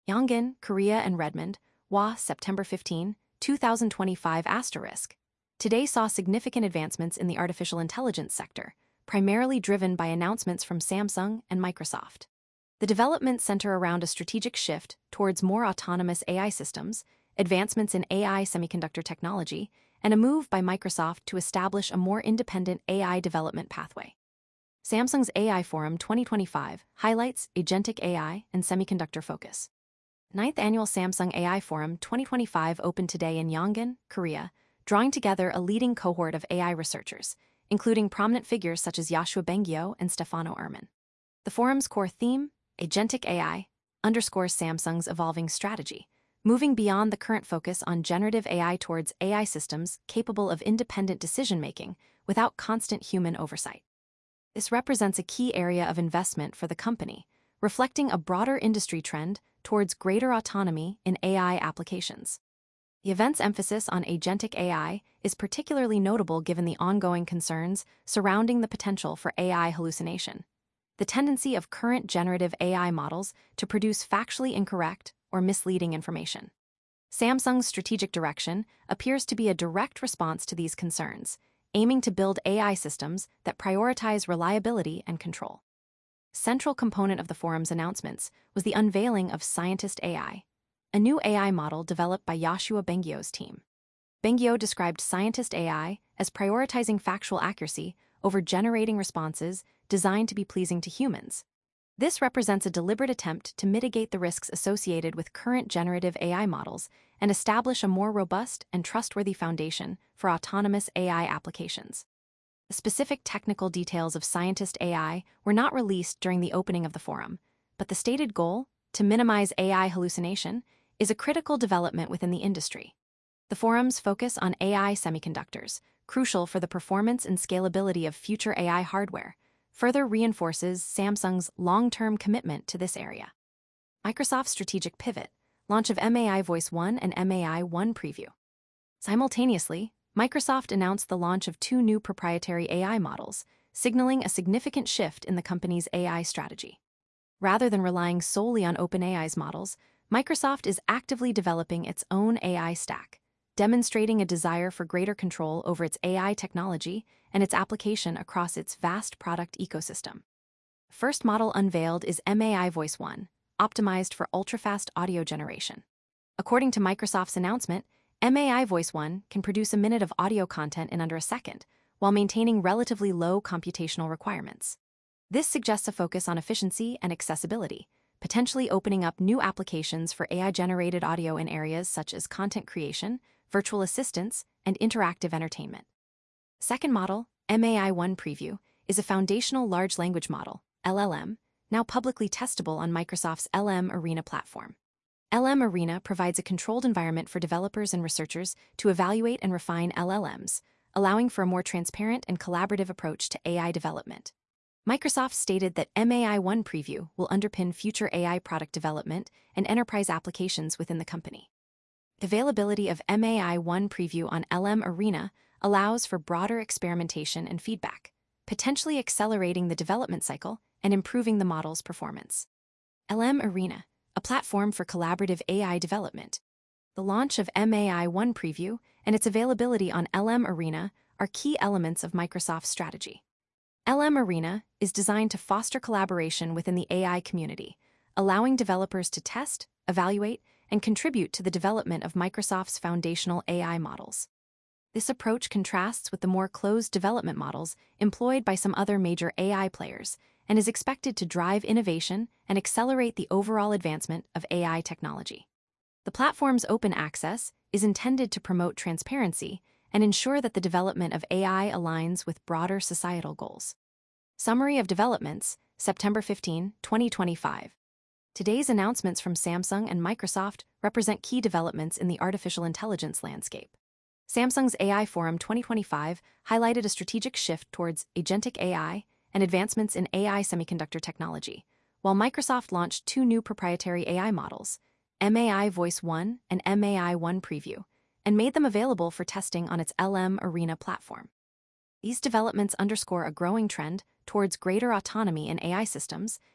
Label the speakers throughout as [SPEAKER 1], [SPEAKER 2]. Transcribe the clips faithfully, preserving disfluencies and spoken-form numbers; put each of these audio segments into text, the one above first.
[SPEAKER 1] Yongin, Korea and Redmond, W A, September fifteenth, two thousand twenty-five asterisk. Today saw significant advancements in the artificial intelligence sector, primarily driven by announcements from Samsung and Microsoft. The developments center around a strategic shift towards more autonomous A I systems, advancements in A I semiconductor technology, and a move by Microsoft to establish a more independent A I development pathway. Samsung's A I Forum twenty twenty-five highlights agentic A I and semiconductor focus. Ninth Annual Samsung A I Forum twenty twenty-five opened today in Yongin, Korea, drawing together a leading cohort of A I researchers, including prominent figures such as Yoshua Bengio and Stefano Erman. The forum's core theme, Agentic A I, underscores Samsung's evolving strategy, moving beyond the current focus on generative A I towards A I systems capable of independent decision-making without constant human oversight. This represents a key area of investment for the company, reflecting a broader industry trend towards greater autonomy in A I applications. The event's emphasis on agentic A I is particularly notable given the ongoing concerns surrounding the potential for A I hallucination, the tendency of current generative A I models to produce factually incorrect or misleading information. Samsung's strategic direction appears to be a direct response to these concerns, aiming to build A I systems that prioritize reliability and control. Central component of the forum's announcements was the unveiling of Scientist A I, a new A I model developed by Yoshua Bengio's team. Bengio described Scientist A I as prioritizing factual accuracy over generating responses designed to be pleasing to humans. This represents a deliberate attempt to mitigate the risks associated with current generative A I models and establish a more robust and trustworthy foundation for autonomous A I applications. The specific technical details of Scientist A I were not released during the opening of the forum, but the stated goal, to minimize A I hallucination, is a critical development within the industry. The forum's focus on A I semiconductors, crucial for the performance and scalability of future A I hardware, further reinforces Samsung's long-term commitment to this area. Microsoft's strategic pivot, launch of M A I Voice one and M A I one Preview. Simultaneously, Microsoft announced the launch of two new proprietary A I models, signaling a significant shift in the company's A I strategy. Rather than relying solely on OpenAI's models, Microsoft is actively developing its own A I stack, demonstrating a desire for greater control over its A I technology and its application across its vast product ecosystem. The first model unveiled is M A I Voice one, optimized for ultra-fast audio generation. According to Microsoft's announcement, M A I Voice one can produce a minute of audio content in under a second, while maintaining relatively low computational requirements. This suggests a focus on efficiency and accessibility, potentially opening up new applications for A I-generated audio in areas such as content creation, virtual assistants, and interactive entertainment. Second model, M A I one Preview, is a foundational large language model, L L M, now publicly testable on Microsoft's L M Arena platform. L M Arena provides a controlled environment for developers and researchers to evaluate and refine L L Ms, allowing for a more transparent and collaborative approach to A I development. Microsoft stated that M A I one Preview will underpin future A I product development and enterprise applications within the company. Availability of M A I one Preview on L M Arena allows for broader experimentation and feedback, potentially accelerating the development cycle and improving the model's performance. L M Arena, a platform for collaborative A I development. The launch of M A I one Preview and its availability on L M Arena are key elements of Microsoft's strategy. L M Arena is designed to foster collaboration within the A I community, allowing developers to test, evaluate, and contribute to the development of Microsoft's foundational A I models. This approach contrasts with the more closed development models employed by some other major A I players and is expected to drive innovation and accelerate the overall advancement of A I technology. The platform's open access is intended to promote transparency and ensure that the development of A I aligns with broader societal goals. Summary of developments, September fifteenth, twenty twenty-five. Today's announcements from Samsung and Microsoft represent key developments in the artificial intelligence landscape. Samsung's A I Forum twenty twenty-five highlighted a strategic shift towards agentic A I and advancements in A I semiconductor technology, while Microsoft launched two new proprietary A I models, M A I Voice one and M A I one Preview, and made them available for testing on its L M Arena platform. These developments underscore a growing trend towards greater autonomy in A I systems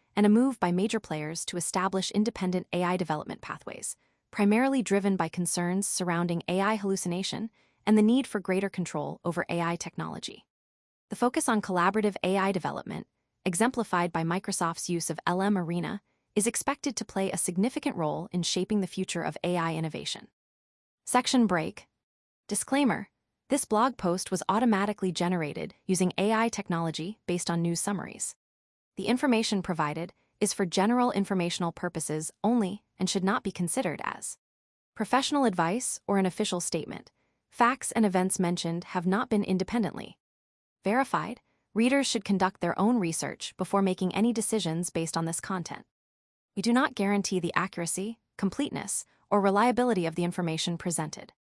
[SPEAKER 1] and a move by major players to establish independent A I development pathways, primarily driven by concerns surrounding A I hallucination and the need for greater control over A I technology. The focus on collaborative A I development, exemplified by Microsoft's use of L M Arena, is expected to play a significant role in shaping the future of A I innovation. Section break. Disclaimer: this blog post was automatically generated using A I technology based on news summaries. The information provided is for general informational purposes only and should not be considered as professional advice or an official statement. Facts and events mentioned have not been independently verified. Readers should conduct their own research before making any decisions based on this content. We do not guarantee the accuracy, completeness, or reliability of the information presented.